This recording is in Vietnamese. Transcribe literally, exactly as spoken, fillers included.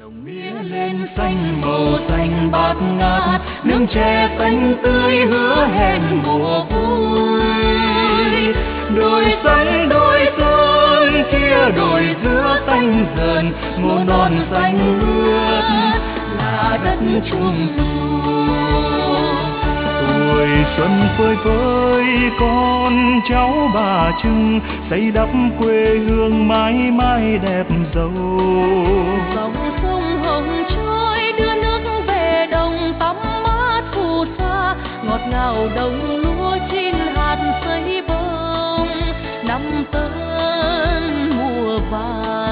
đồng mía lên xanh màu xanh bát ngát, nương tre xanh tươi hứa hẹn mùa vui. Đồi xanh đồi sơn kia đồi dứa xanh dần, ngô non xanh ướt là đất trung du. Tuổi xuân phơi phới con cháu bà Trưng, xây đắp quê hương mãi mãi đẹp giàu. Dòng sông Hồng trôi đưa nước về đồng tắm mát phù sa, ngọt ngào đồng lúa chín hạt xây bông năm tân mùa vàng.